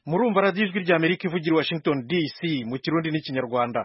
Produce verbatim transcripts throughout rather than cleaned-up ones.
murumva radiyo ijwi rya Amerika ivugira i Washington D C mu Kirundi n'Ikinyarwanda.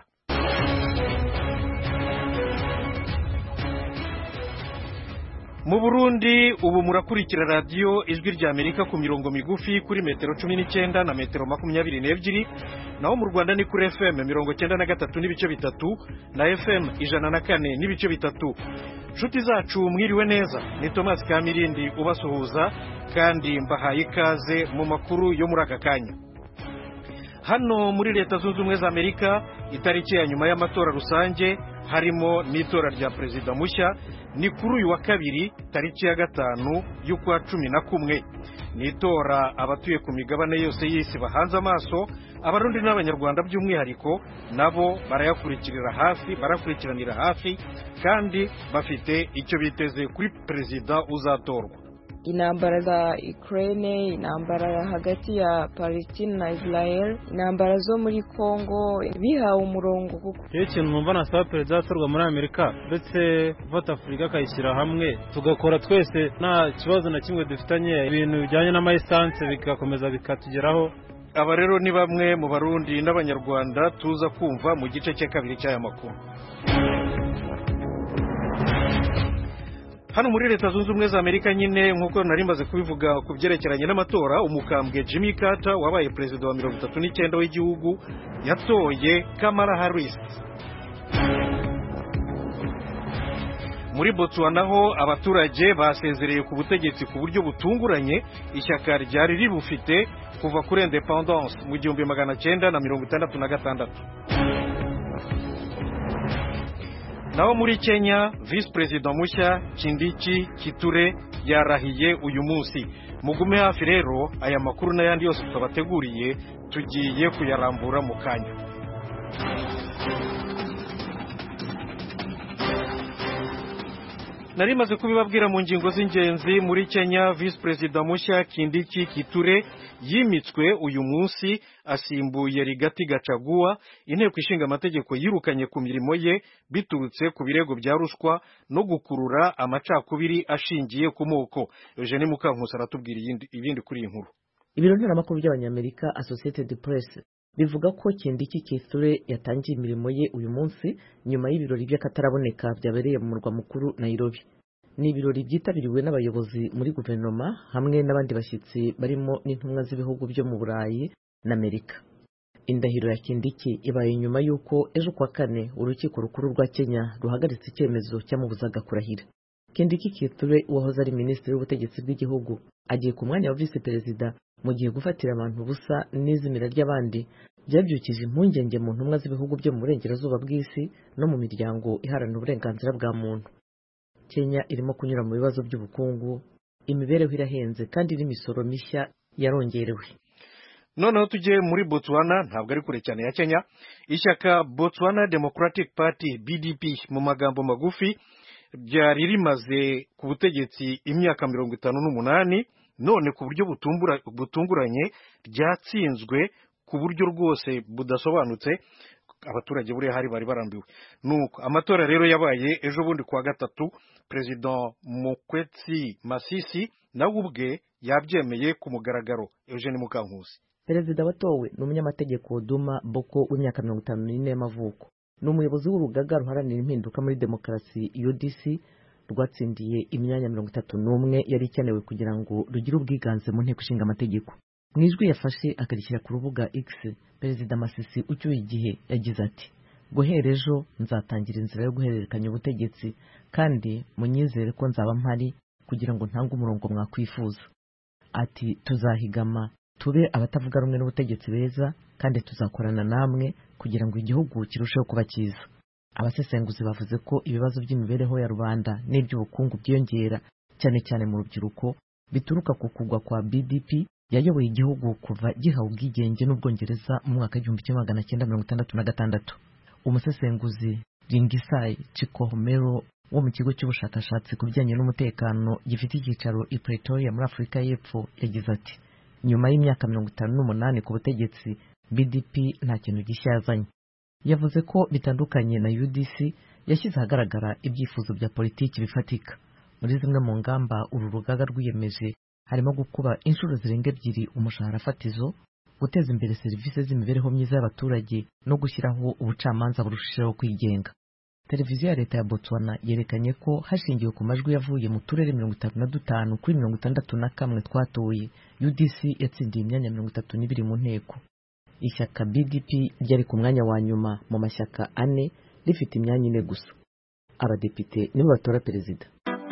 Mu Burundi ubu murakurikira radiyo ijwi rya Amerika ku mirongo migufi kuri metero cumi n'icyenda na metero makumyabiri n'ebyiri, naho mu Rwanda ni kuri F M mirongo cyenda na gatatu n'ibice bitatu na F M ijana na kane n'ibice bitatu. Nshuti zacu mwiriwe neza, ni Thomas Kamirindi ubasuhuza kandi mbahaye ikaze mu makuru yo muri aka kanya. Hano muri Leta Zunze Ubumwe za Amerika itariki ya nyuma y'amatora rusange harimo n'itora rya perezida mushya ni kuri uyu wa kabiri tariki ya gatanu y'ukwa cumi na kumwe. N'itora abatuye ku migabane yose y'isi bahanze amaso, abarundi n'abanyarwanda by'umwihariko nabo barayakurikirira hafi barakurikiranira hafi kandi bafite icyo biteze kuri perezida uzatorwa. Intambara za Ukraine, intambara hagati ya Palestine na Israel, intambara zo muri Congo bihawe umurongo kuko ikintu numva nasaba perezida atorwa muri Amerika ndetse vota Afrika kayishyira hamwe tugakora twese nta kibazo na kimwe dufitanye, ibintu bijyanye n'amayisanse bigakomeza bikatugeraho. Aba rero ni bamwe mu barundi n'abanyarwanda tuza kumva mu gice cya kabiri cy'aya makuru. Hano muri Leta Zunze Ubumwe za Amerika nyine nk'uko nari maze kubivuga ku byerekeranye n'amatora, umukambwe Jimmy Carter wabaye perezida wa mirongo itatu n'icyenda w'igihugu yatoye Kamala Harris. Muri Botswana ho abaturage basezereye ku butegetsi ku buryo butunguranye ishyaka ryari ribufite kuva kuri independence mu gihumbi magana cyenda na mirongo itandatu na gatandatu. Naho muri Kenya Vice President mushya Kindiki Kithure yarahiye uyu munsi. Mugume hafi rero aya makuru n'ayandi yose twabateguriye tugiye kuyarambura mu kanya. Nari maze kubibabwira mu ngingo z'ingenzi. Muri Kenya Vice President mushya Kindiki Kithure yimitswe uyu munsi asimbuye Rigathi Gachagua. Inteko ishinga amategeko yirukanye ku mirimo ye biturutse ku birego bya ruswa no gukurura amacakubiri ashingiye ku moko. Eugene Mukankusi aratubwira ibindi kuri iyi nkuru. Ibiro ntaramakuru by'abanyamerika Associated Press bivuga ko Kindiki Kithure yatangiye imirimo ye uyu munsi nyuma y'ibirori by'akataraboneka byabereye mu murwa mukuru Nairobi. Ni ibirori byitabiriwe n'abayobozi muri guverinoma hamwe n'abandi bashyitsi barimo n'intumwa z'ibihugu byo mu Burayi na Amerika. Indahiro ya Kindiki ibaye nyuma y'uko ejo kwa kane urukiko rukuru rwa Kenya ruhagaritse icyemezo cyamubuzaga kurahira. Kindiki Kithure wahoze ari minisitiri w'ubutegetsi bw'igihugu agiye ku mwanya wa vice perezida mu gihe gufatira abantu busa n'izimira ry'abandi byabyukije impungenge mu ntumwa z'ibihugu byo mu burengerazuba bw'isi no mu miryango iharanira uburenganzira bwa muntu. Kenya irimo kunyura mu bibazo by'ubukungu, imibereho irahenze kandi n'imisoro mishya yarongerewe. Noneho tujye muri Botswana, ntabwo ari kure cyane ya Kenya. Ishyaka Botswana Democratic Party B D P mu magambo magufi byari rimaze ku butegetsi imyaka mirongo itanu n'umunani, none ku buryo butumbura butunguranye ryatsinzwe ku buryo rwose budasobanutse. Abaturage buri hari bari barambiwe. Nuko amatora rero yabaye ejo bundi kwa gatatu. President Mokwetsi Masisi nawe ubwe yabyemeye ku mugaragaro. Eugene Mukankusi. Perezida watowe ni umunyamategeko Duma Boko w'imyaka mirongo itanu n'ine y'amavuko. Ni umuyobozi w'urugaga ruharanira impinduka muri demokarasi U D C rwatsindiye imyanya mirongo itatu n'umwe yari ikenewe kugira ngo rugire ubwiganze mu nteko ishinga amategeko. Mu ijwi yafashe akarishyira ku rubuga X, Perezida Masisi ucyuye igihe yagize ati: guhera ejo nzatangira inzira yo guhererekanya ubutegetsi kandi munyizere ko nzaba mpari kugira ngo ntange umurongo mwakwifuza. Ati tuzahigama tube abatavuga rumwe n'ubutegetsi beza kandi tuzakorana namwe kugira ngo igihugu kirusheho kuba cyiza. Abasesenguzi bavuze ko ibibazo by'imibereho ya rubanda n'iby'ubukungu byiyongera cyane cyane mu rubyiruko bituruka ku kugwa kwa B D P yayoboye igihugu kuva gihawe ubwigenge n'Ubwongereza mu mwaka w'igihumbi kimwe magana cyenda mirongo itandatu na gatandatu. Umusesenguzi Ringisai Chikohomero wo mu kigo cy'ubushakashatsi ku bijyanye n'umutekano gifite icyicaro i Pretoria muri Afurika y'Epfo yagize ati: nyuma y'imyaka mirongo itanu n'umunani ku butegetsi B D P nta kintu gishya yazanye. Yavuze ko bitandukanye na U D C yashyize ahagaragara ibyifuzo bya politiki bifatika. Muri zimwe mu ngamba uru rugaga rwiyemeje harimo gukuba inshuro zirenga ebyiri umushahara fatizo, guteza imbere serivisi z'imibereho myiza y'abaturage no gushyiraho ubucamanza burushijeho kwigenga. Televiziyo ya leta ya Botswana yerekanye ko hashingiwe ku majwi yavuye mu turere mirongo itanu na dutanu kuri mirongo itandatu na kamwe twatoye, U D C yatsindiye imyanya mirongo itatu n'ibiri mu nteko. Ishyaka B D P ryari ku mwanya wa nyuma mu mashyaka ane rifite imyanya ine gusa. Abadepite nibo batora perezida.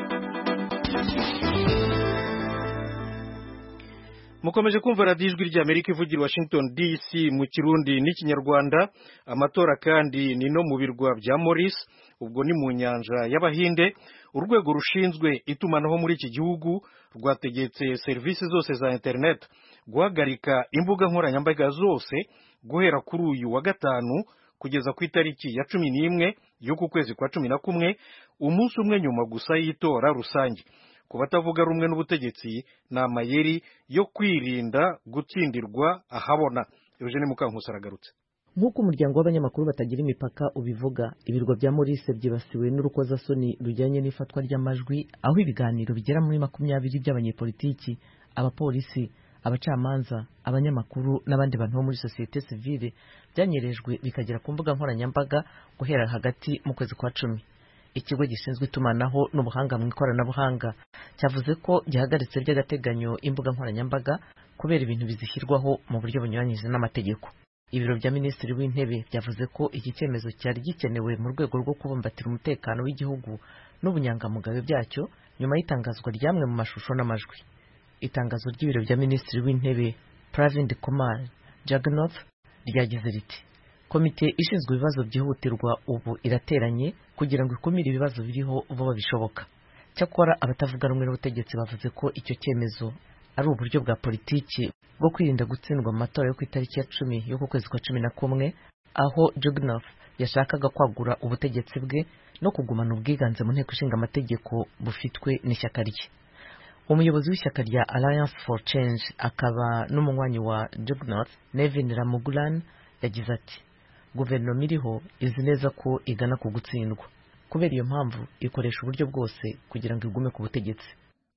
Mukomeje kumva radiyo ijwi ry'Amerika ivugira Washington D C mu Kirundi n'Ikinyarwanda. Amatora kandi ni no mu birwa bya Maurice, ubwo ni mu nyanja y'Abahinde. Urwego rushinzwe itumanaho muri iki gihugu rwategetse serivisi zose za internet guhagarika imbuga nkoranyambaga zose guhera kuri uyu wa gatanu kugeza ku itariki ya cumi n'imwe y'uku kwezi kwa cumi na kumwe, umunsi umwe nyuma gusa y'itora rusange. Ku batavuga rumwe n'ubutegetsi ni amayeri yo kwirinda gutsindirwa ahabona. Eugene Mukankusi aragarutse. Nk'uko umuryango w'abanyamakuru batagira imipaka ubivuga, ibirwa bya Maurice byibasiwe n'urukozasoni rujyanye n'ifatwa ry'amajwi, aho ibiganiro bigera muri makumyabiri by'abanyepolitiki, abapolisi, abacamanza, abanyamakuru n'abandi bantu bo muri sosiyete sivile byanyerejwe bikagera ku mbuga nkoranyambaga guhera hagati mu kwezi kwa cumi. Ikigo gishinzwe itumanaho n'ubuhanga mu ikoranabuhanga cyavuze ko gihagaritse by'agateganyo imbuga nkoranyambaga kubera ibintu bizishyirwaho mu buryo bunyuranyije n'amategeko. Ibiro bya Minisitiri w'Intebe byavuze ko iki cyemezo cyari gikenewe mu rwego rwo kubumbatira umutekano w'igihugu n'ubunyangamugayo byacyo nyuma y'itangazwa ryamwe mu mashusho n'amajwi. Itangazo ry'ibiro bya Minisitiri w'Intebe Pravind Kumar Jagannath ryagize riti: komite ishinzwe ibibazo byihutirwa ubu irateranye kugira ngo ikumire ibibazo biriho vuba bishoboka. Cyakora abatavuga rumwe n'ubutegetsi bavuze ko icyo cyemezo ari uburyo bwa politiki bwo kwirinda gutsindwa mu matora yo ku itariki ya cumi y'uku kwezi kwa cumi na kumwe, aho Jagannath yashakaga kwagura ubutegetsi bwe no kugumana ubwiganze mu nteko ishinga amategeko bufitwe n'ishyaka rye. Umuyobozi w'ishyaka rya Alliance for Change akaba n'umunywanyi wa Jagannath, Nevin Ramugulan, yagize ati: guverinoma iriho izi neza ko igana ku gutsindwa, kubera iyo mpamvu ikoresha uburyo bwose kugira ngo igume ku butegetsi.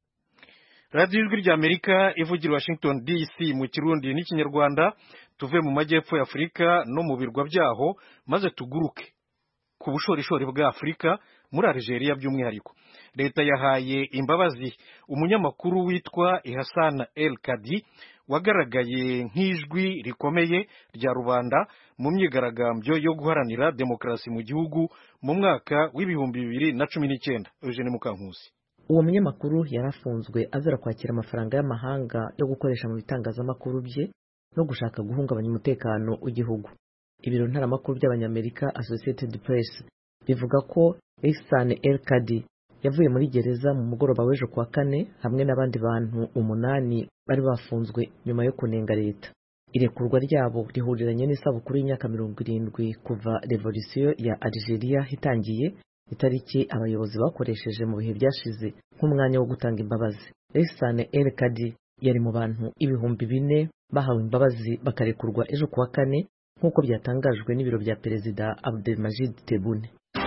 radiyo ijwi ry'Amerika ivugira Washington D C mu Kirundi n'Ikinyarwanda. Tuve mu majyepfo ya Afurika no mu birwa byaho maze tuguruke ku bushorishori bwa Afurika muri Algeria by'umwihariko. Leta yahaye imbabazi umunyamakuru witwa Ihassan El Kadi wagaragaye nk'ijwi rikomeye rya rubanda mu myigaragambyo yo guharanira demokarasi mu gihugu mu mwaka w'ibihumbi bibiri na cumi n'icyenda. Eugene Mukankusi. Uwo munyamakuru yarafunzwe azira kwakira amafaranga y'amahanga yo gukoresha mu bitangazamakuru bye no gushaka guhungabanya umutekano w'igihugu. Ibiro ntaramakuru by'Abanyamerika Associated Press bivuga ko Ihassan El Kadi yavuye muri gereza mu mugoroba w'ejo kwa kane hamwe n'abandi bantu umunani bari bafunzwe nyuma yo kunenga leta. Irekurwa ryabo rihuriranye n'isabukuru y'imyaka mirongo irindwi kuva revolisiyo ya Algeria itangiye, itariki abayobozi bakoresheje mu bihe byashize nk'umwanya wo gutanga imbabazi. Ihassan El Kadi yari mu bantu ibihumbi bine bahawe imbabazi bakarekurwa ejo kuwa kane nk'uko byatangajwe n'ibiro bya Perezida Abdelmajid Tebboune.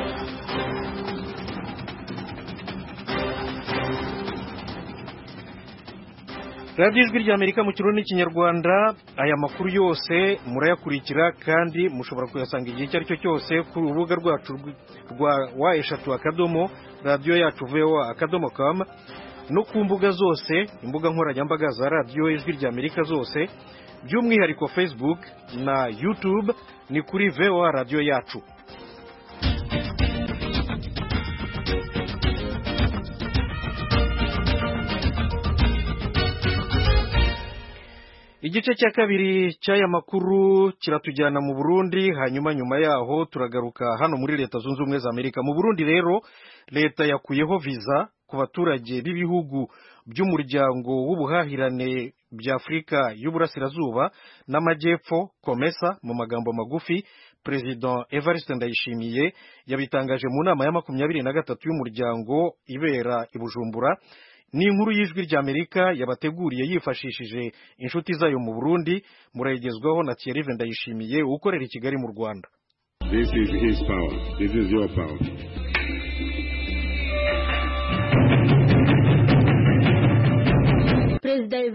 radiyo ijwi ry'Amerika mu Kirundi n'Ikinyarwanda. Aya makuru yose murayakurikira kandi mushobora kuyasanga igihe icyo ari cyo cyose ku rubuga rwacu rwa wa eshatu akadomo radiyo yacu voa akadomo com no ku mbuga zose, imbuga nkoranyambaga za radiyo ijwi ry'Amerika zose, by'umwihariko Facebook na YouTube ni kuri voa radiyo yacu. Igice cya kabiri cy'aya makuru kiratujyana mu Burundi, hanyuma nyuma yaho turagaruka hano muri Leta Zunze Ubumwe za Amerika. Mu Burundi rero leta yakuyeho visa ku baturage b'ibihugu by'umuryango w'ubuhahirane bya Afurika y'Uburasirazuba n'Amajyepfo, COMESA mu magambo magufi. President Evariste Ndayishimiye yabitangaje mu nama ya makumyabiri na gatatu y'umuryango ibera i Bujumbura. Ni inkuru y'ijwi ry'Amerika yabateguriye yifashishije inshuti zayo mu Burundi. Murayigezwaho na Thierry Ndayishimiye ukorera i Kigali mu Rwanda. This is his power. This is your power. Perezida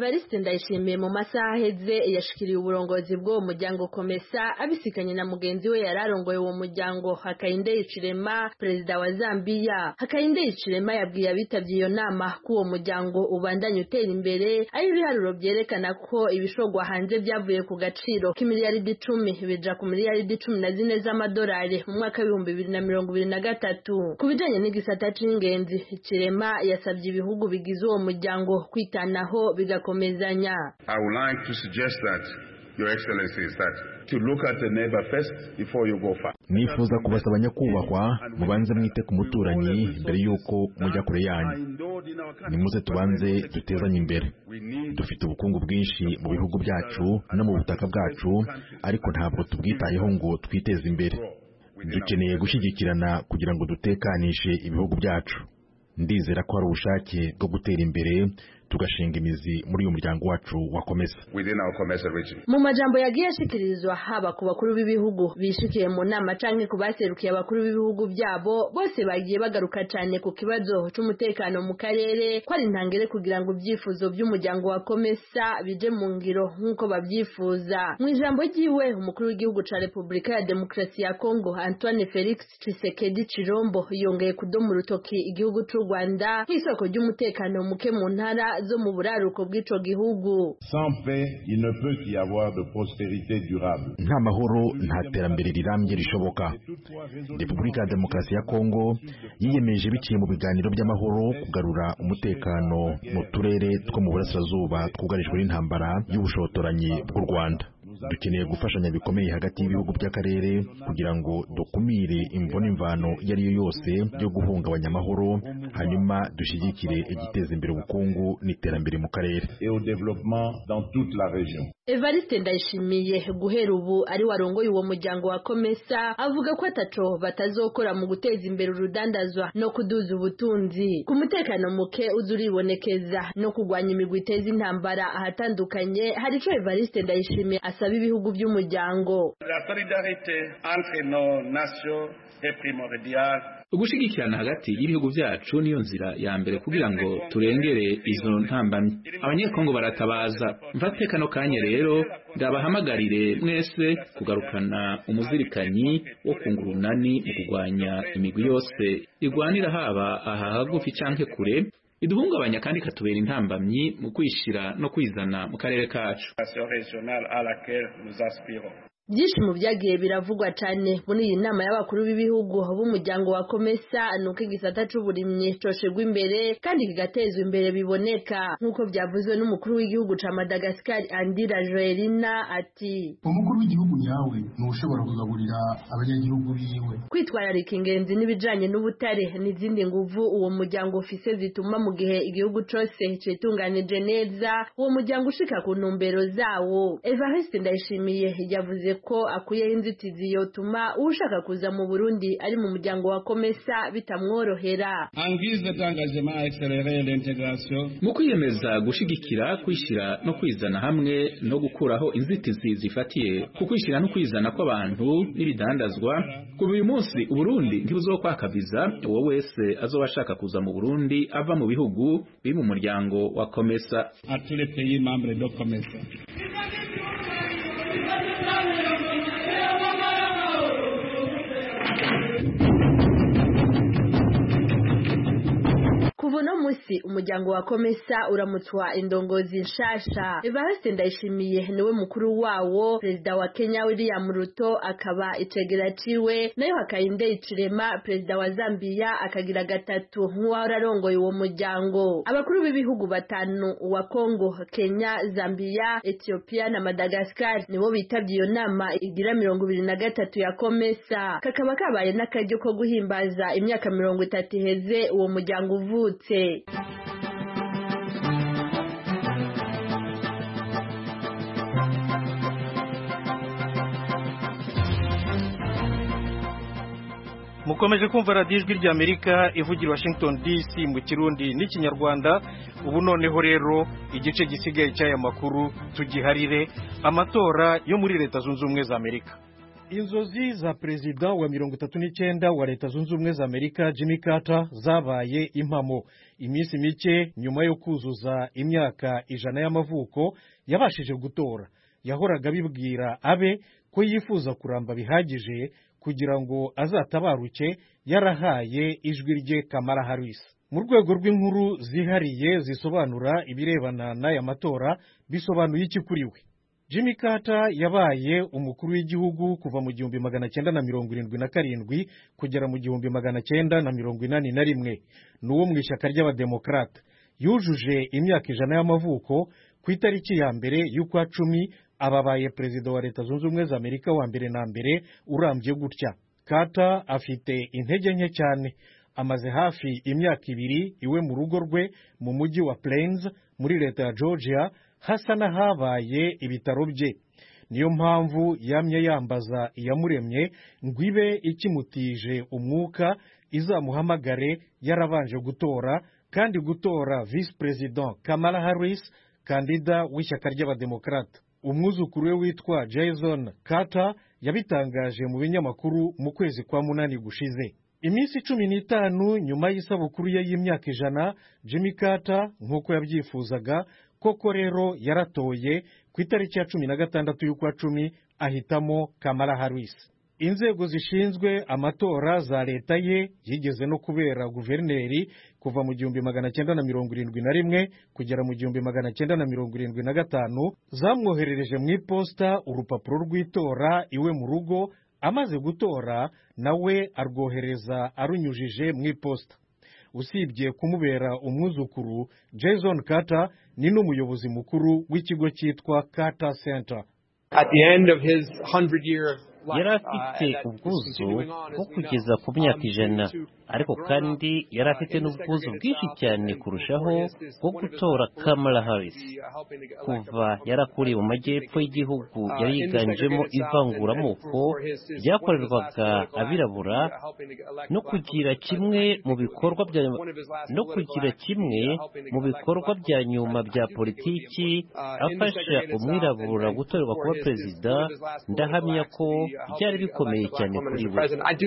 Evariste Ndayishimiye mu masaha aheze yashikiriye uburongozi bw'uwo muryango komesa abisikanye na mugenzi we yararongoye uwo muryango Hakainde Hichilema perezida wa Zambia. Hakainde Hichilema yabwiye abitabye iyo nama ko uwo muryango ubandanya utera imbere ari ibiharuro byerekana ko ibishogwa hanze byavuye ku gaciro k'imiliyaridi icumi bija ku miliyaridi cumi na zine z'amadolari mu mwaka w'ibihumbi bibiri na mirongo ibiri na gatatu. Ku bijanye n'igisata c'ingenzi Hichilema yasabye ibihugu bigize uwo muryango kwitanaho bigakomezanya. I would like to suggest that Your Excellency is that to look at the neighbor first before you go far. Nifuza kubasaba nyakubahwa mubanze mwite ku muturanyi mbere yuko mujya kure yanyu. Nimuze tubanze dutezanye imbere. Dufite ubukungu bwinshi mu bihugu byacu no mu butaka bwacu, ariko ntabwo tubwitayeho ngo twiteze imbere. Dukeneye gushyigikirana kugira ngo dutekanishe ibihugu byacu. Ndizera ko hari ubushake bwo gutera imbere tugashinga imizi muri uyu muryango wacu wa Komesa. Mu majambo yagiye ashikirizwa haba ku bakuru b'ibihugu bishikiye mu nama canke ku baserukiye abakuru b'ibihugu byabo, bose bagiye bagaruka cyane ku kibazo c'umutekano mu karere ko ari intangere kugira ngo ibyifuzo by'umuryango wa Komesa bije mu ngiro nk'uko babyifuza. Mu ijambo ryiwe umukuru w'igihugu ca Republika ya Demokarasi ya Kongo Antoine Felix Tshisekedi Chilombo yongeye kudoma urutoki igihugu c'u Rwanda nk'isoko ry'umutekano muke mu ntara zo mu buraruko bw'ico gihugu. Sans paix, il ne peut y avoir de prospérité durable. Nta mahoro nta terambere rirambye rishoboka. Repubulika ya Demokarasi ya Kongo yiyemeje biciye mu biganiro by'amahoro kugarura umutekano mu turere two mu burasirazuba twugarijwe n'intambara y'ubushotoranyi bw'u Rwanda. Dukeneye gufashanya bikomeye hagati y'ibihugu by'akarere kugira ngo dukumire imvune imvano yari yo yose yo guhungabanya amahoro, hanyuma dushyigikire igiteza imbere ubukungu n'iterambere mu karere. Evariste Ndayishimiye guhera ubu ari warongoye uwo muryango wa Komesa avuga ko ataco batazokora mu guteza imbere urudandazwa no kuduza ubutunzi, ku mutekano muke uzuribonekeza no kugwanya imigwi iteza intambara ahatandukanye. Hari ico Evariste Ndayishimiye asaba ibihugu by'umuryango. La solidarité entre nos nations est primordiale. Ugushigikirana hagati y'ibihugu byacu niyo nzira ya mbere kugira ngo turengere izo ntambamye. Abanyekongo baratabaza. Mvatekano kanye rero ndabahamagarire mwese kugarukana umuzirikanyi wo kungurunani mu kugwanya imigwi yose igwanira haba aha hagufi canke kure, iduhungabanya kandi katubera intambamyi mu kwishira no kwizana mu karere kacu. Byinshi mu byagiye biravugwa cyane muri iyi nama y'abakuru b'ibihugu b'umuryango wa Komesa nuko igisata c'uburimyi coshegwa imbere kandi kigatezwa imbere biboneka nk'uko byavuzwe n'umukuru w'igihugu ca Madagascar Andira Joelina ati umukuru w'igihugu yawe nushobora kugaburira abanyagihugu biwe. Kwitwararika ingenzi n'ibijanye n'ubutare n'izindi nguvu uwo muryango ufise zituma mu gihe igihugu cose citunganije neza uwo muryango ushika ku ntumbero zawo. Evariste Ndayishimiye yavuze ko akuyeho inzitizi yotuma ushaka kuza mu Burundi ari mu muryango wa Komesa bitamworohera. Mu kwiyemeza gushigikira kwishira no kwizana hamwe no gukuraho inzitizi zifatiye ku kwishira no kwizana kw'abantu n'ibidandazwa, kuva uyu munsi Uburundi ntibuzokwakabiza uwo wese azobashaka kuza mu Burundi ava mu bihugu biri mu muryango wa Komesa. Kuva no musi umuryango wa Komesa uramutswa indongozi nshasha. Evariste Ndayishimiye niwe mukuru wawo, perezida wa Kenya William Ruto akaba icegera ciwe, nayo Hakainde Hichilema perezida wa Zambia akagira gatatu nk'uwahora arongoye uwo muryango. Abakuru b'ibihugu batanu wa Kongo, Kenya, Zambia, Ethiopia na Madagascar nibo bitavye iyo nama igira mirongo ibiri na gatatu ya Komesa. Kakaba kabaye n'akaryo ko guhimbaza imyaka mirongo itatu iheze uwo muryango uvutse. Mukomeje kumva radiyo ijwi rya Amerika ivugira Washington D C mu Kirundi n'ikinyarwanda. Ubu noneho rero igice gisigaye cy'aya makuru tugiharire amatora yo muri Leta Zunze Ubumwe za Amerika. inzozi za perezida wa mirongo itatu n'icyenda wa leta zunze ubumwe za amerika Jimmy Carter zabaye impamo. Iminsi mike nyuma yo kuzuza imyaka ijana y'amavuko yabashije gutora. Yahoraga abibwira abe ko yifuza kuramba bihagije kugira ngo azatabaruke yarahaye ijwi rye Kamala Harris. Mu rwego rw'inkuru zihariye zisobanura ibirebana n'aya matora bisobanuye iki kuri we? Jimmy Carter yabaye umukuru w'igihugu kuva mu gihumbi magana cyenda na mirongo irindwi na karindwi kugera mu gihumbi magana cyenda na mirongo inani na rimwe. N'uwo mu ishyaka ry'abademokarate. Yujuje imyaka ijana y'amavuko ku itariki ya mbere y'ukwa cumi ababaye perezida wa leta zunze ubumwe za Amerika wa mbere na mbere urambye gutya. Carter afite intege nke cyane. Amaze hafi imyaka ibiri iwe mu rugo rwe mu mujyi wa Plains muri leta ya Georgia hasa n'ahabaye ibitaro bye. Niyo mpamvu yamye yambaza iyamuremye ngo ibe ikimutije umwuka izamuhamagare yarabanje gutora, kandi gutora vice president Kamala Harris, kandida w'ishyaka ry'abademokarate. Umwuzukuru we witwa Jason Carter yabitangaje mu binyamakuru mu kwezi kwa munani gushize. Iminsi cumi n'itanu nyuma y'isabukuru ye y'imyaka ijana, Jimmy Carter nk'uko yabyifuzaga koko rero yaratoye ku itariki ya cumi na gatandatu y'ukwa cumi ahitamo Kamala Harris. Inzego zishinzwe amatora za leta ye yigeze no kubera guverineri kuva mu gihumbi magana cyenda na mirongo irindwi na rimwe kugera mu gihumbi magana cyenda na mirongo irindwi na gatanu zamwoherereje mu iposita urupapuro rw'itora iwe mu rugo. Amaze gutora nawe arwohereza arunyujije mu iposita. Usibye kumubera umwuzukuru, Jason Carter ni n'umuyobozi mukuru w'ikigo cyitwa Carter Center. At the end of his hundred year yari afite ubwuzu bwo kugeza ku myaka ijana, ariko kandi yari afite n'ubwuzu bwinshi cyane kurushaho bwo gutora Kamala Harris. Kuva yarakuriye mu majyepfo y'igihugu yari yiganjemo ivanguramoko ryakorerwaga abirabura, no kugira kimwe mu bikorwa bya no kugira kimwe mu bikorwa bya nyuma bya politiki afasha umwirabura gutorerwa kuba perezida, ndahamya ko byari bikomeye cyane kuri we.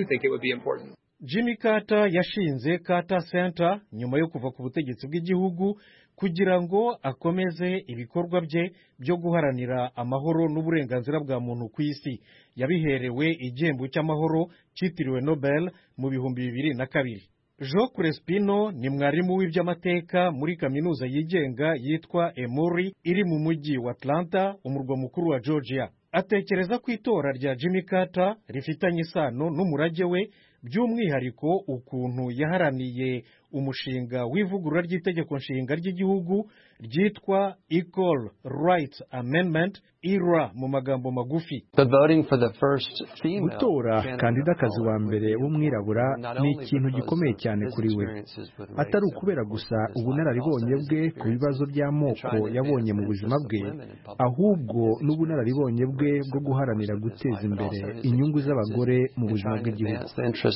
Jimmy Carter yashinze Carter Center nyuma yo kuva ku butegetsi bw'igihugu kugira ngo akomeze ibikorwa bye byo guharanira amahoro n'uburenganzira bwa muntu ku isi. Yabiherewe igihembo cy'amahoro cyitiriwe Nobel mu bihumbi bibiri na kabiri. Joe Crespino ni mwarimu w'iby'amateka muri kaminuza yigenga yitwa Emory iri mu mujyi wa Atlanta, umurwa mukuru wa Georgia. Atekereza ko itora rya Jimmy Carter rifitanye isano n'umurage we, by'umwihariko ukuntu yaharaniye umushinga w'ivugurura ry'itegeko nshinga ry'igihugu ryitwa Equal Rights Amendment, E R A mu magambo magufi. Gutora kandidakazi wa mbere w'umwirabura ni ikintu gikomeye cyane kuri we, atari ukubera gusa ubunararibonye bwe ku bibazo by'amoko yabonye mu buzima bwe, ahubwo n'ubunararibonye bwe bwo guharanira guteza imbere inyungu z'abagore mu buzima bw'igihugu.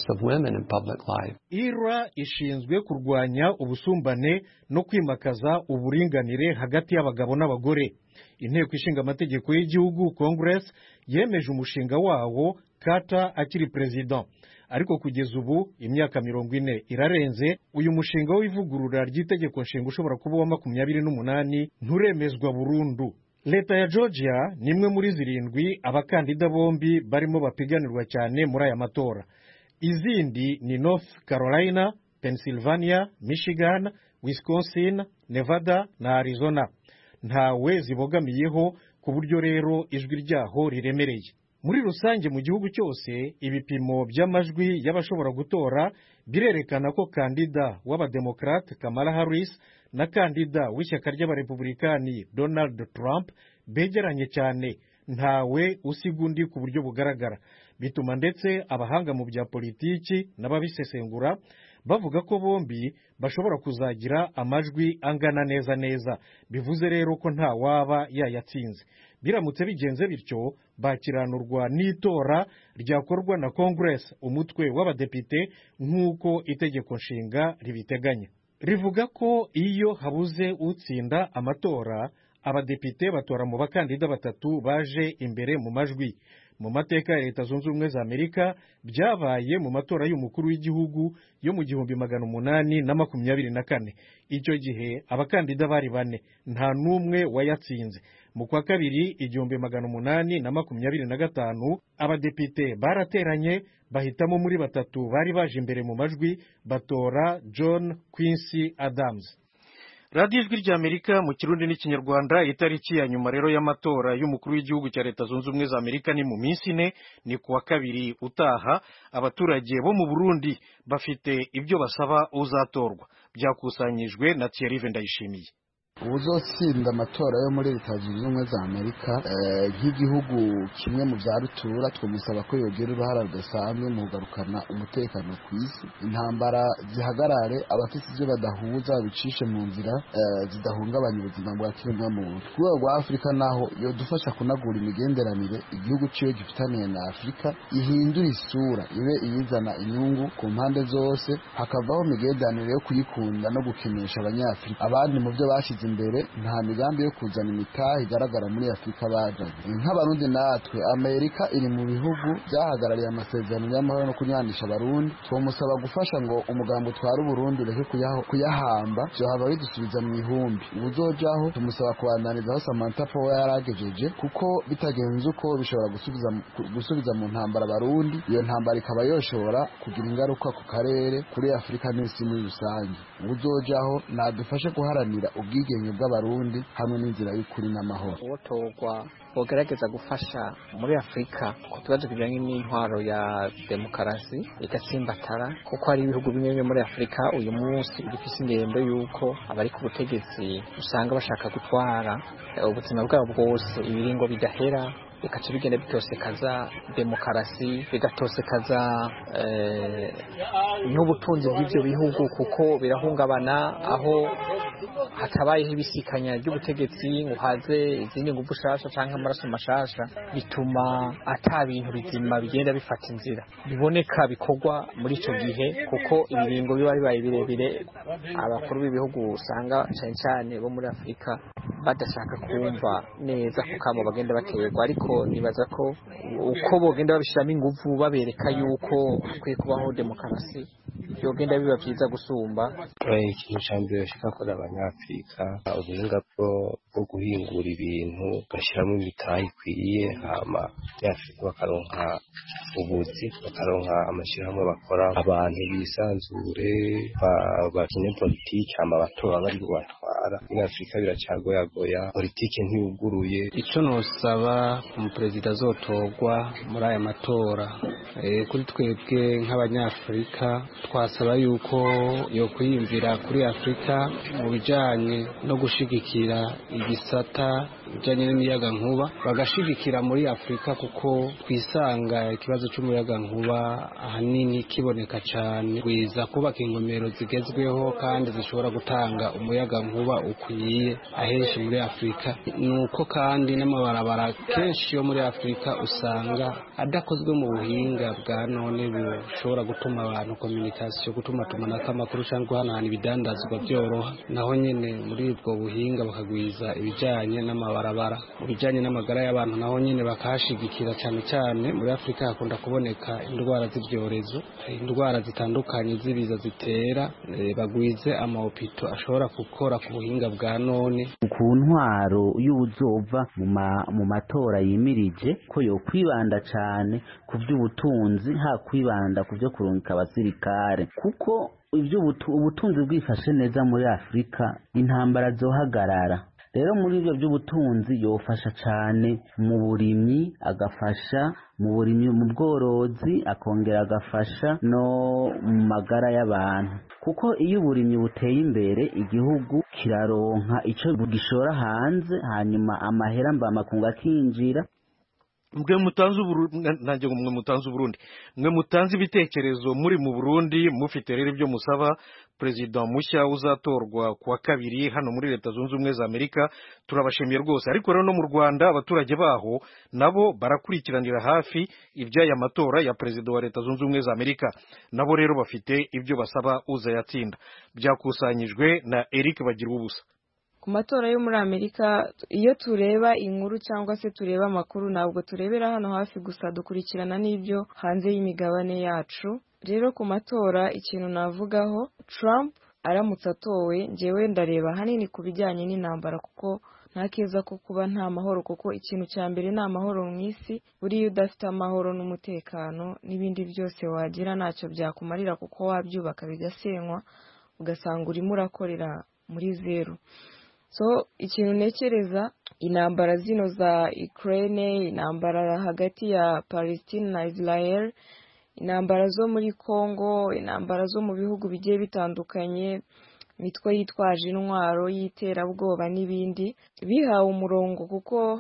E R A ishinzwe kurwanya ubusumbane no kwimakaza uburinganire hagati y'abagabo n'abagore. Inteko ishinga amategeko y'igihugu Congress yemeje umushinga wawo Carter akiri president, ariko kugeza ubu imyaka mirongo ine irarenze uyu mushinga w'ivugurura ry'itegeko nshinga ushobora kuba wa makumyabiri n'umunani nturemezwa burundu. Leta ya Georgia ni imwe muri zirindwi abakandida bombi barimo bapiganirwa cyane muri aya matora. Izindi ni North Carolina, Pennsylvania, Michigan, Wisconsin, Nevada na Arizona. Ntawe zibogamiyeho ku buryo rero ijwi ryaho riremereye. Muri rusange mu gihugu cyose ibipimo by'amajwi y'abashobora gutora birerekana ko kandida w'abademokrate Kamala Harris na kandida w'ishyaka ry'abarepublikani Donald Trump begeranye cyane, ntawe usiga undi ku buryo bugaragara. Bituma ndetse abahanga mu bya politiki n'ababisesengura bavuga ko bombi bashobora kuzagira amajwi angana neza neza. Bivuze rero ko nta waba yayatsinze. Biramutse bigenze bityo bakiranurwa n'itora ryakorwa na Congress, umutwe w'abadepite, nk'uko itegeko nshinga ribiteganya. Rivuga ko iyo habuze utsinda amatora, abadepite batora mu bakandida batatu baje imbere mu majwi. mu mateka ya Leta Zunze Ubumwe za Amerika byabaye mu matora y'umukuru w'igihugu yo mu gihumbi magana umunani na makumyabiri na kane. Icyo gihe abakandida bari bane, nta n'umwe wayatsinze. Mu kwa kabiri igihumbi magana umunani na makumyabiri na gatanu abadepite barateranye bahitamo muri batatu bari baje imbere mu majwi batora John Quincy Adams. radiyo ijwi ry'Amerika mu Kirundi n'Ikinyarwanda. Itariki ya nyuma rero y'amatora y'umukuru w'igihugu cya Leta Zunze Ubumwe za Amerika ni mu minsi ine, ni kuwa kabiri utaha. Abaturage bo mu Burundi bafite ibyo basaba uzatorwa. Byakusanyijwe na Thierry Vendayishimiye. ubuzotsinda amatora yo muri Leta Zunze Ubumwe za Amerika nk'igihugu kimwe mu bya rutura twamusaba ko yogira uruhara rudasanzwe mu kugarukana umutekano ku isi, intambara zihagarare, abafite ibyo badahuza bicishe mu nzira zidahungabanya ubuzima bwa kiremwamuntu. Ku rwego rwa Afurika naho yodufasha kunagura imigenderanire igihugu ciwe gifitaniye na Afurika ihindura isura ibe iyizana inyungu ku mpande zose, hakavaho imigenderanire yo kuyikunda no gukinisha abanyafurika. Abandi mu byo bashize imbere nta migambi yo kuzana imitahe igaragara muri Afurika bajanye. Nk'abarundi natwe Amerika iri mu bihugu byahagarariye amasezerano y'amahoro no kunyanisha abarundi, twomusaba gufasha ngo umugambo utwara Uburundi ureke kuyahamba, vyohava bidusubiza mu ihumbi. Ubuzojaho tumusaba kubandaniza aho Samantha Power yaragejeje, kuko bitagenze uko bishobora gusubiza gusubiza mu ntambara abarundi, iyo ntambara ikaba yoshobora kugira ingaruka ku karere, kuri Afurika n'isi muri rusange. Ubuzojaho nadufashe guharanira ubwige bw'abarundi hamwe n'inzira y'ukuri n'amahoro. Uwotorwa bogerageza gufasha muri Afurika ku kibazo kijanye n'intwaro ya demokarasi igatsimbatara, kuko hari ibihugu bimwe muri Afurika uyu munsi bifise ingendo y'uko abari ku butegetsi usanga bashaka gutwara ubuzima bwabo bwose ibiringo bidahera, bikaca bigenda bitosekaza demokarasi, bigatosekaza eh, n'ubutunzi bw'ivyo bihugu, kuko birahungabana aho hatabayeho ibisikanya ry'ubutegetsi ngo haze izindi nguvu shasha canke amaraso mashasha, bituma ata bintu bizima bigenda bifata inzira biboneka bikorwa muri ico gihe, kuko ibiringo biba bibaye birebire. Abakuru b'ibihugu usanga cane cane bo muri Afurika badashaka kumva neza kukamo bagenda baterwa, ariko nibaza ko uko bogenda babishiramo inguvu babereka yuko hakwiye kubaho demokarasi byogenda biba byiza gusumba. Ikintu ca mbere bashaka kora abanyafurika ubuhinga bwo guhingura ibintu gashyiramo imitahe ikwiye, hama Afurika bakaronka ubuzi, bakaronka amashyirahamwe bakora, abantu bisanzure bakine politiki, hama abatora bari kubatwara. Muri Afurika biracagoyagoya, politiki ntiyuguruye. Ico nosaba umuperezida azotorwa muri aya matora, kuri twebwe nk'abanyafurika twasaba yuko yo kwiyumvira kuri Afurika mu bijanye no gushigikira igisata bijanye n'imiyaga nkuba, bagashigikira muri Afurika, kuko twisanga ikibazo cy'umuyaga nkuba ahanini kiboneka cyane, kwiza kubaka ingomero zigezweho kandi zishobora gutanga umuyaga nkuba ukwiye ahenshi muri Afurika. Nuko kandi n'amabarabara kenshi yo muri Afurika usanga adakozwe mu buhinga bwa none bushobora gutuma abantu communication, gutuma tumanaka amakuru cyangwa guhanahana ibidandazwa byoroha. Naho nyene muri ubwo buhinga bakagwiza ibijanye n'amabarabara, mu bijanye n'amagara y'abantu naho nyene bakahashigikira cyane cyane. Muri Afurika hakunda kuboneka indwara z'ibyorezo, indwara zitandukanye zibiza zitera, e, bagwize amahopito ashobora gukora ku buhinga bwa none. Ku ntwaro y'uzova mu matora yimirije ko yo kwibanda cyane ku by'ubutunzi, ha kwibanda ku byo kurungika abasirikare, kuko ibyo ubutunzi bwifashe neza muri Afurika intambara zohagarara. Rero muri ibyo by'ubutunzi yofasha cyane mu burimyi, agafasha mu burimyi, mu bworozi, akongera agafasha no mu magara y'abantu, kuko iyo uburimyi buteye imbere igihugu kiraronka ico gishora hanze, hanyuma amahera mba makungu akinjira. Mwe mutanze nanjye mwe mutanze Burundi, mwe mutanze ibitekerezo muri mu Burundi, mufite rero ibyo musaba president mushya uzatorwa kuwa kabiri hano muri Leta Zunze Ubumwe za Amerika. Turabashimiye rwose. Ariko rero no mu Rwanda abaturage baho nabo barakurikiranira hafi iby'aya matora ya president wa Leta Zunze Ubumwe za Amerika, nabo rero bafite ibyo basaba uzayatsinda. Byakusanyijwe na Eric Bagira ubusa. ku matora yo muri Amerika iyo tureba inkuru cyangwa se tureba amakuru ntabwo turebera hano hafi gusa dukurikirana n'ibyo hanze y'imigabane yacu. Rero ku matora ikintu navugaho, Trump aramutse atowe njyewe ndareba hanini ku bijyanye n'intambara kuko nta keza ko kuba nta mahoro, kuko ikintu cya mbere ni amahoro mu isi. Buriya udafite amahoro n'umutekano n'ibindi byose wagira ntacyo byakumarira kuko wabyubaka bigasenywa ugasanga urimo urakorera muri zeru. So ikintu ntekereza, intambara zino za Ukraine, intambara hagati ya Palestine na Israel, intambara zo muri Congo, intambara zo mu bihugu bigiye bitandukanye, imitwe yitwaje intwaro y'iterabwoba n'ibindi bihawe umurongo, kuko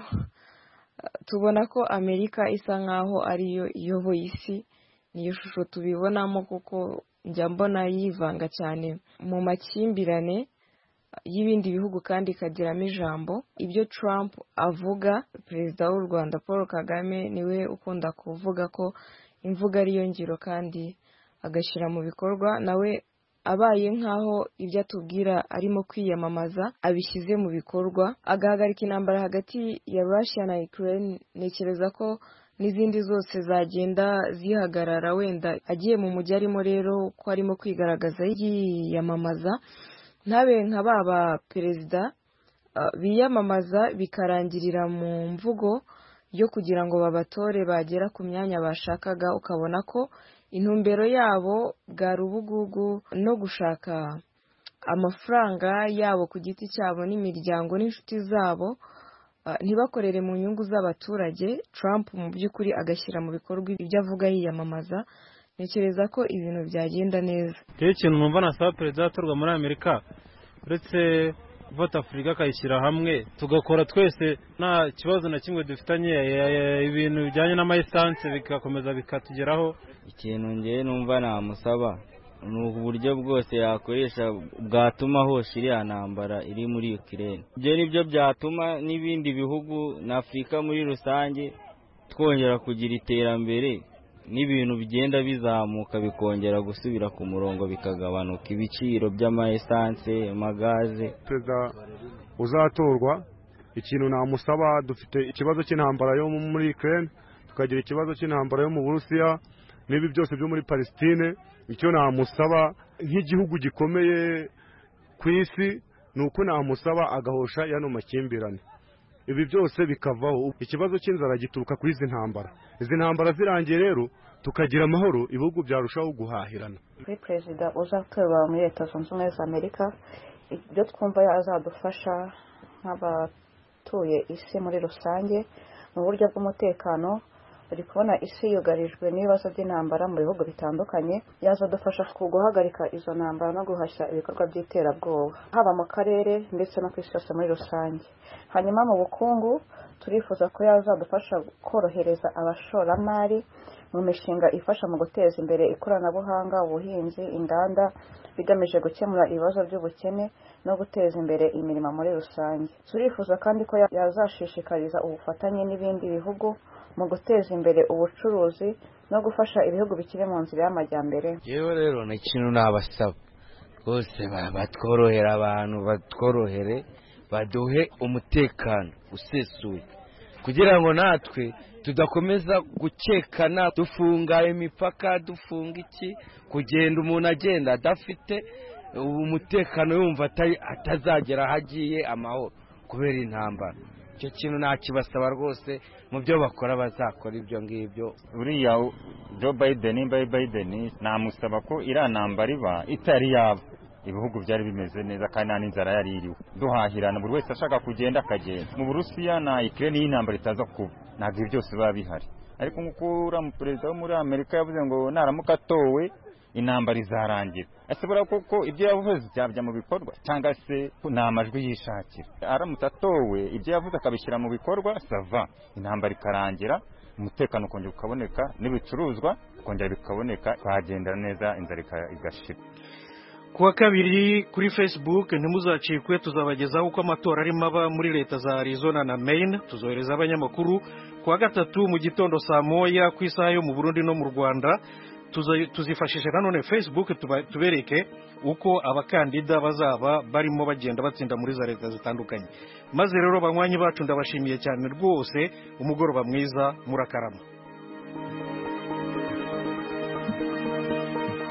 tubona ko Amerika isa nkaho ariyo iyoboye isi. Niyo shusho tubibonamo kuko njya mbona yivanga cyane mu makimbirane y'ibindi bihugu kandi ikagiramo ijambo. Ibyo Trump avuga, perezida w'u Rwanda Paul Kagame niwe ukunda kuvuga ko imvuga ariyo ngiro kandi agashyira mu bikorwa. Nawe abaye nkaho ibyo atubwira arimo kwiyamamaza abishyize mu bikorwa, agahagarika intambara hagati ya Russia na Ukraine, ntekereza ko n'izindi zose zagenda zihagarara. Wenda agiye mu mujyi arimo rero ko arimo kwigaragaza yiyamamaza, ntabe nka baba perezida uh, biyamamaza bikarangirira mu mvugo yo kugira ngo babatore bagera ku myanya bashakaga, ukabona ko intumbero yabo bwari ubugugu no gushaka amafaranga yabo ku giti cyabo n'imiryango n'inshuti zabo, uh, ntibakorere mu nyungu z'abaturage. Trump mu by'ukuri agashyira mu bikorwa ibyo avuga yiyamamaza, ntekereza ko ibintu byagenda neza. Cyo kintu numva nasaba perezida atorwa muri Amerika, uretse vote Africa akayishyira hamwe tugakora twese nta kibazo na kimwe dufitanye, ibintu bijyanye n'amayisanse bikakomeza bikatugeraho. Ikintu ngiye numva namusaba ni uburyo bwose yakoresha bwatuma hose iriya ntambara iri muri Ukraine. Ibyo nibyo byatuma n'ibindi bihugu na Afurika muri rusange twongera kugira iterambere, n'ibintu bigenda bizamuka bikongera gusubira ku murongo bikagabanuka, ibiciro by'amaesanse, amagaze. Perezida uzatorwa, ikintu namusaba, dufite ikibazo cy'intambara yo muri Ukraine, tukagira ikibazo cy'intambara yo mu Burusiya n'ibi byose byo muri Palestine. Icyo namusaba nk'igihugu gikomeye ku isi ni uko namusaba agahosha yano makimbirane, ibi byose bikavaho. Ikibazo cy'inzara gituruka kuri izi ntambara. Izi ntambara zirangiye rero tukagira amahoro, ibihugu byarushaho guhahirana. Kuri perezida uzatorwa muri Leta Zunze Ubumwe za Amerika, ibyo twumva yazadufasha nk'abatuye isi muri rusange mu buryo bw'umutekano. Uri kubona isi yugarijwe n'ibibazo by'intambara mu bihugu bitandukanye, yazadufasha guhagarika izo ntambara no guhashya ibikorwa by'iterabwoba haba mu karere ndetse no ku isi yose muri rusange. Hanyuma mu bukungu turifuza ko yazadufasha korohereza abashoramari mu mishinga ifasha mu guteza imbere ikoranabuhanga, ubuhinzi, inganda, bigamije gukemura ibibazo by'ubukene no guteza imbere imirimo muri rusange. Turifuza kandi ko yazashishikariza ubufatanye n'ibindi bihugu mu guteza imbere ubucuruzi no gufasha ibihugu bikiri mu nzira y'amajyambere. Yewe rero ni ikintu nabasaba rwose, batworohera abantu, batworohere, baduhe umutekano usesuye kugira ngo natwe tudakomeza gukekana, dufunga imipaka, dufunga iki, kugenda umuntu agenda adafite umutekano yumva atazagera ahagiye amahoro kubera intambara. Icyo kintu nakibasaba rwose, mu byo bakora bazakora ibyo ngibyo. Uriya Joe Biden Biden namusaba ko iriya ntambara iba itari yaba, ibihugu byari bimeze neza kandi nta n'inzara yari iriho, duhahirana, buri wese ashaka kugenda akagenda. Mu Burusiya na Ukraine y'intambara itaza kuba, ntabwo ibi byose biba bihari. Ariko nk'uko uriya perezida wo muri Amerika yavuze ngo naramuka atowe intambara izarangira, asubira koko ibyo yavuze byabya mu bikorwa cyangwa se ni amajwi yishakira. Aramutse atowe ibyo yavuze akabishyira mu bikorwa, sava, intambara ikarangira, umutekano ukongera ukaboneka, n'ibicuruzwa ukongera bikaboneka, twagendera neza, inzara igashira. Kuwa kabiri kuri Facebook ntimuzacikwe, tuzabagezaho uko amatora arimo aba muri leta za Arizona na Maine. Tuzohereza abanyamakuru kuwa gatatu mu gitondo saa moya ku isaha yo mu Burundi no mu Rwanda. tuzifashisha nanone Facebook tubereke uko abakandida bazaba barimo bagenda batsinda muri za leta zitandukanye. Maze rero banywanyi bacu ndabashimiye cyane rwose, umugoroba mwiza, murakarama.